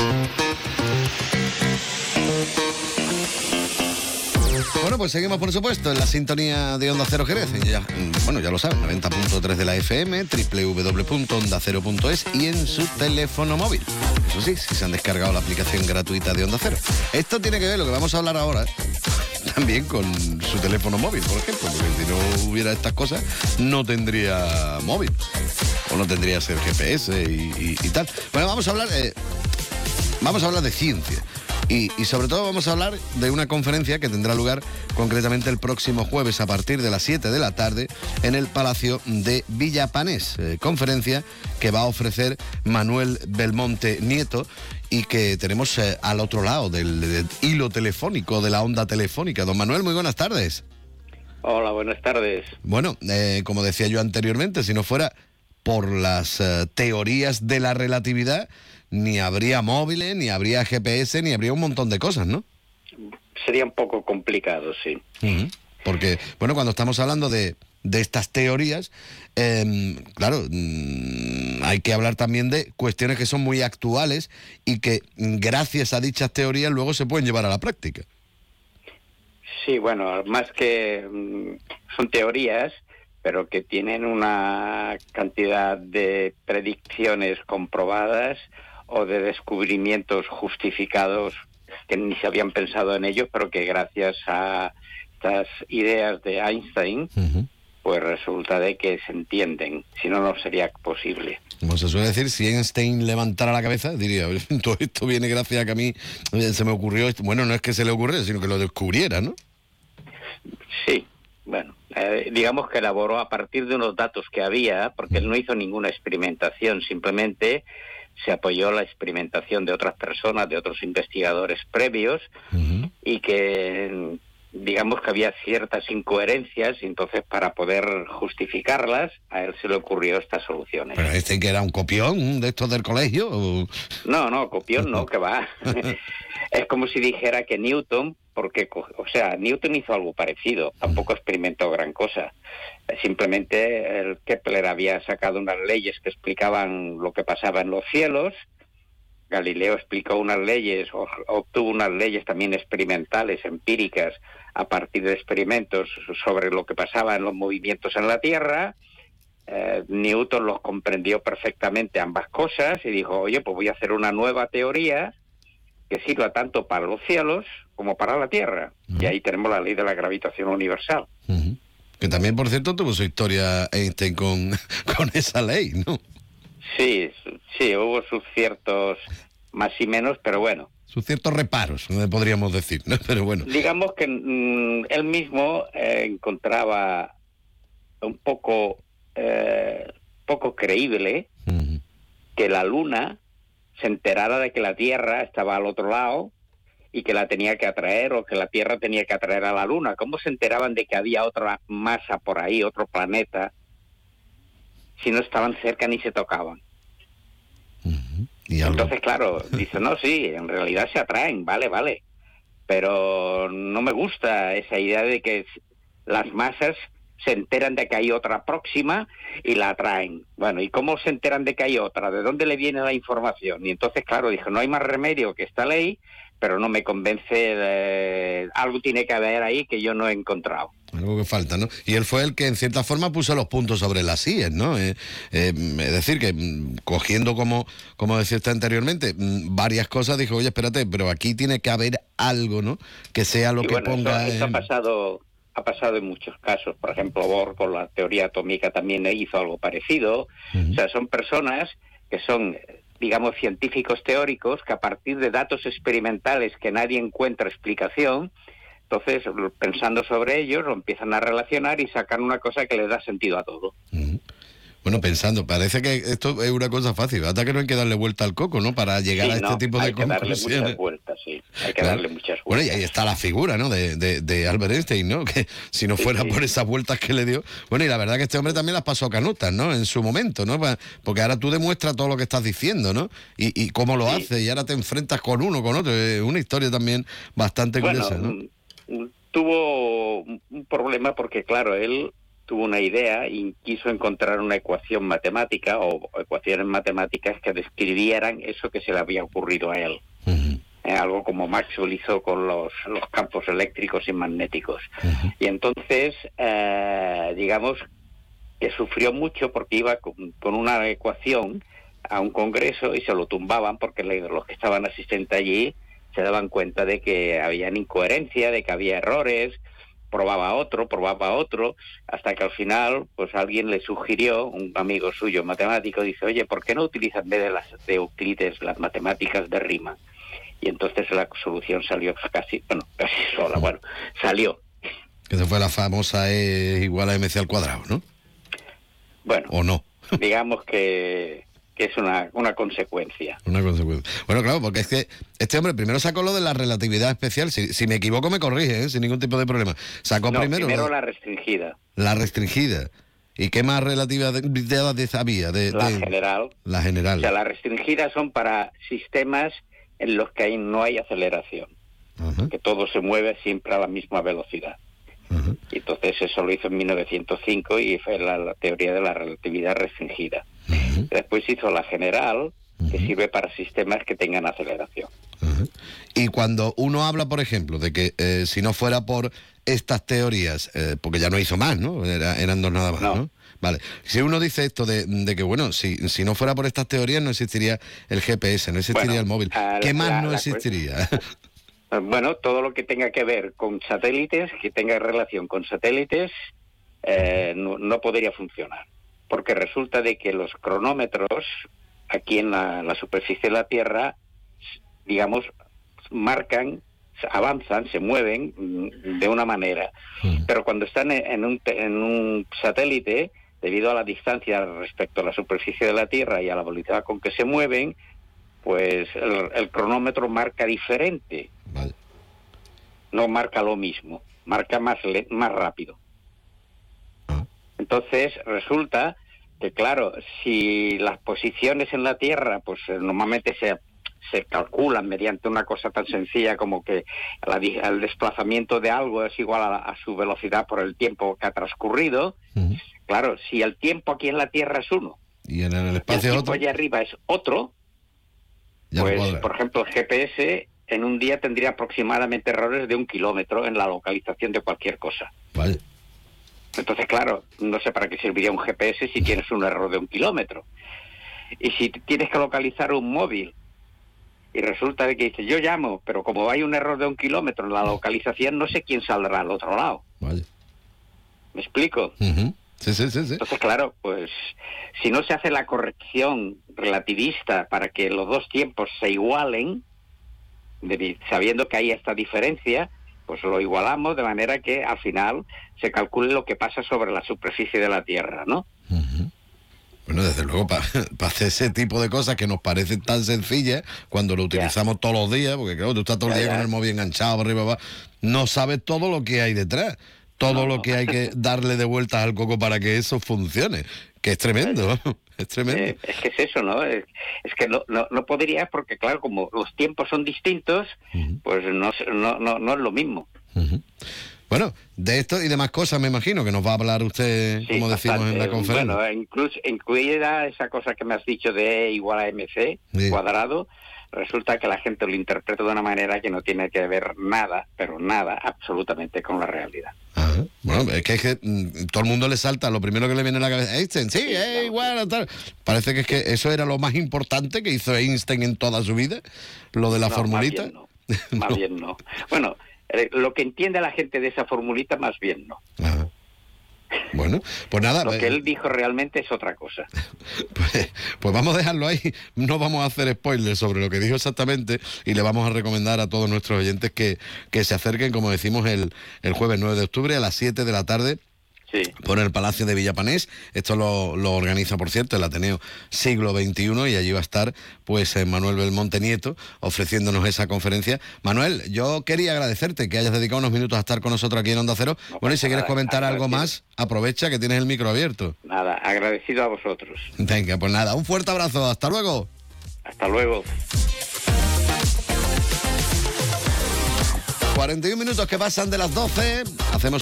Bueno, pues seguimos, por supuesto, en la sintonía de Onda Cero Jerez. Ya lo saben, 90.3 de la FM, www.ondacero.es y en su teléfono móvil. Eso sí, si se han descargado la aplicación gratuita de Onda Cero. Esto tiene que ver, lo que vamos a hablar ahora, también con su teléfono móvil, por ejemplo, porque si no hubiera estas cosas, no tendría móvil. O no tendría ser GPS y tal. Bueno, vamos a hablar de ciencia. Y sobre todo vamos a hablar de una conferencia que tendrá lugar concretamente el próximo jueves a partir de las 7 de la tarde en el Palacio de Villapanés. Conferencia que va a ofrecer Manuel Belmonte Nieto y que tenemos al otro lado del hilo telefónico, de la onda telefónica. Don Manuel, muy buenas tardes. Hola, buenas tardes. Bueno, como decía yo anteriormente, si no fuera por las teorías de la relatividad, ni habría móviles, ni habría GPS, ni habría un montón de cosas, ¿no? Sería un poco complicado, sí. Uh-huh. Porque, bueno, cuando estamos hablando de estas teorías, claro, hay que hablar también de cuestiones que son muy actuales y que gracias a dichas teorías luego se pueden llevar a la práctica. Sí, bueno, más que son teorías, pero que tienen una cantidad de predicciones comprobadas o de descubrimientos justificados que ni se habían pensado en ellos, pero que gracias a estas ideas de Einstein, uh-huh, pues resulta de que se entienden, si no, no sería posible. Como se suele decir, si Einstein levantara la cabeza, diría, todo esto viene gracias a que a mí se me ocurrió esto. Bueno, no es que se le ocurriera, sino que lo descubriera, ¿no? Sí, bueno, digamos que elaboró a partir de unos datos que había, porque él no hizo ninguna experimentación, simplemente se apoyó a la experimentación de otras personas, de otros investigadores previos, uh-huh, y que digamos que había ciertas incoherencias, y entonces para poder justificarlas, a él se le ocurrió estas soluciones. ¿Pero que era un copión de estos del colegio? ¿O? No, copión no, que va. Es como si dijera que Newton, porque, o sea, Newton hizo algo parecido, tampoco experimentó gran cosa. Simplemente el Kepler había sacado unas leyes que explicaban lo que pasaba en los cielos, Galileo explicó unas leyes, obtuvo unas leyes también experimentales, empíricas, a partir de experimentos sobre lo que pasaba en los movimientos en la Tierra. Newton los comprendió perfectamente ambas cosas y dijo, oye, pues voy a hacer una nueva teoría que sirva tanto para los cielos como para la Tierra. Uh-huh. Y ahí tenemos la ley de la gravitación universal. Uh-huh. Que también, por cierto, tuvo su historia Einstein con esa ley, ¿no? Sí, hubo sus ciertos más y menos, pero bueno. Sus ciertos reparos, podríamos decir, ¿no? Pero bueno. Digamos que él mismo encontraba un poco creíble, uh-huh, que la Luna se enterara de que la Tierra estaba al otro lado y que la tenía que atraer, o que la Tierra tenía que atraer a la Luna. ¿Cómo se enteraban de que había otra masa por ahí, otro planeta, si no estaban cerca ni se tocaban? Uh-huh. Entonces, claro, dice, no, sí, en realidad se atraen, vale, pero no me gusta esa idea de que las masas se enteran de que hay otra próxima y la atraen. Bueno, ¿y cómo se enteran de que hay otra? ¿De dónde le viene la información? Y entonces, claro, dijo, no hay más remedio que esta ley, pero no me convence, algo tiene que haber ahí que yo no he encontrado. Algo que falta, ¿no? Y él fue el que en cierta forma puso los puntos sobre las íes, ¿no? Es decir, que cogiendo, como decía usted anteriormente, varias cosas, dijo, oye, espérate, pero aquí tiene que haber algo, ¿no? Que sea lo que bueno, ponga... Eso ha pasado en muchos casos. Por ejemplo, Bohr con la teoría atómica también hizo algo parecido. Uh-huh. O sea, son personas que son, digamos, científicos teóricos que a partir de datos experimentales que nadie encuentra explicación, entonces, pensando sobre ellos, lo empiezan a relacionar y sacan una cosa que le da sentido a todo. Uh-huh. Bueno, pensando, parece que esto es una cosa fácil, hasta que no hay que darle vuelta al coco, ¿no? Para llegar a este tipo de conclusiones. Hay que darle muchas vueltas, sí. Hay que darle muchas vueltas. Bueno, y ahí está la figura, ¿no? De Albert Einstein, ¿no? Que si no fuera por esas vueltas que le dio... Bueno, y la verdad que este hombre también las pasó canutas, ¿no? En su momento, ¿no? Porque ahora tú demuestras todo lo que estás diciendo, ¿no? Y cómo lo hace, y ahora te enfrentas con uno, con otro. Es una historia también bastante curiosa, ¿no? Tuvo un problema porque, claro, él tuvo una idea y quiso encontrar una ecuación matemática o ecuaciones matemáticas que describieran eso que se le había ocurrido a él. Algo como Maxwell hizo con los campos eléctricos y magnéticos. Y entonces, digamos que sufrió mucho porque iba con una ecuación a un congreso y se lo tumbaban porque los que estaban asistentes allí se daban cuenta de que había incoherencia, de que había errores, probaba otro, hasta que al final pues alguien le sugirió, un amigo suyo matemático, dice, oye, ¿por qué no utilizas en vez de Euclides las matemáticas de Riemann? Y entonces la solución salió casi sola, salió. Esa fue la famosa E igual a MC al cuadrado, ¿no? Bueno, ¿o no? Digamos que es una consecuencia. Una consecuencia. Bueno, claro, porque es que este hombre primero sacó lo de la relatividad especial. Si me equivoco me corrige, sin ningún tipo de problema. Sacó primero la restringida. La restringida. ¿Y qué más relatividad había? La general. La general. O sea, las restringidas son para sistemas en los que no hay aceleración. Que todo se mueve siempre a la misma velocidad. Y entonces eso lo hizo en 1905 y fue la teoría de la relatividad restringida. Después hizo la general, que sirve para sistemas que tengan aceleración. Y cuando uno habla, por ejemplo, de que si no fuera por estas teorías, porque ya no hizo más, ¿no? Eran dos nada más, ¿no? Vale. Si uno dice esto de que, bueno, si no fuera por estas teorías no existiría el GPS, no existiría el móvil. ¿Qué más no existiría? Bueno, todo lo que tenga que ver con satélites, que tenga relación con satélites, no podría funcionar. Porque resulta de que los cronómetros aquí en la superficie de la Tierra, digamos, marcan, avanzan, se mueven de una manera. Pero cuando están en un satélite, debido a la distancia respecto a la superficie de la Tierra y a la velocidad con que se mueven, pues el cronómetro marca diferente. Vale. No marca lo mismo, marca más rápido. Entonces resulta que, claro, si las posiciones en la Tierra, pues normalmente se calculan mediante una cosa tan sencilla como que el desplazamiento de algo es igual a su velocidad por el tiempo que ha transcurrido. Claro, si el tiempo aquí en la Tierra es uno y en el espacio el otro, tiempo allá arriba es otro, pues por ejemplo el GPS en un día tendría aproximadamente errores de 1 kilómetro en la localización de cualquier cosa. Vale. Entonces, claro, no sé para qué serviría un GPS si tienes un error de 1 kilómetro. Y si tienes que localizar un móvil y resulta de que dices, yo llamo, pero como hay un error de 1 kilómetro en la localización, no sé quién saldrá al otro lado. Vale. ¿Me explico? Sí. Entonces, claro, pues si no se hace la corrección relativista para que los dos tiempos se igualen, sabiendo que hay esta diferencia, pues lo igualamos de manera que al final se calcule lo que pasa sobre la superficie de la Tierra, ¿no? Bueno, desde luego, para hacer ese tipo de cosas que nos parecen tan sencillas, cuando lo utilizamos todos los días, porque claro, tú estás todo el día con el móvil enganchado, para arriba, abajo, no sabes todo lo que hay detrás, lo que hay que darle de vueltas al coco para que eso funcione, que es tremendo, es tremendo. Es que es eso, ¿no? Es que no podría, porque claro, como los tiempos son distintos, pues no es lo mismo. Bueno, de esto y demás cosas me imagino que nos va a hablar usted, como decimos en la conferencia. Bueno, incluso incluida esa cosa que me has dicho de E igual a MC cuadrado, resulta que la gente lo interpreta de una manera que no tiene que ver nada, pero nada, absolutamente con la realidad. Bueno, es que todo el mundo le salta, lo primero que le viene a la cabeza, Einstein, sí, igual, tal. Parece que es que eso era lo más importante que hizo Einstein en toda su vida, lo de la formulita. Más bien no. Bueno, lo que entiende la gente de esa formulita, más bien no. Bueno, pues nada. Lo que él dijo realmente es otra cosa. Pues vamos a dejarlo ahí. No vamos a hacer spoilers sobre lo que dijo exactamente y le vamos a recomendar a todos nuestros oyentes que se acerquen, como decimos, el jueves 9 de octubre a las 7 de la tarde. Sí. Por el Palacio de Villapanés. Esto lo organiza, por cierto, el Ateneo Siglo XXI y allí va a estar pues Manuel Belmonte Nieto ofreciéndonos esa conferencia. Manuel, yo quería agradecerte que hayas dedicado unos minutos a estar con nosotros aquí en Onda Cero. Bueno, y si quieres comentar algo más, aprovecha que tienes el micro abierto. Nada, agradecido a vosotros. Venga, pues nada, un fuerte abrazo. Hasta luego. Hasta luego. 41 minutos que pasan de las 12. Hacemos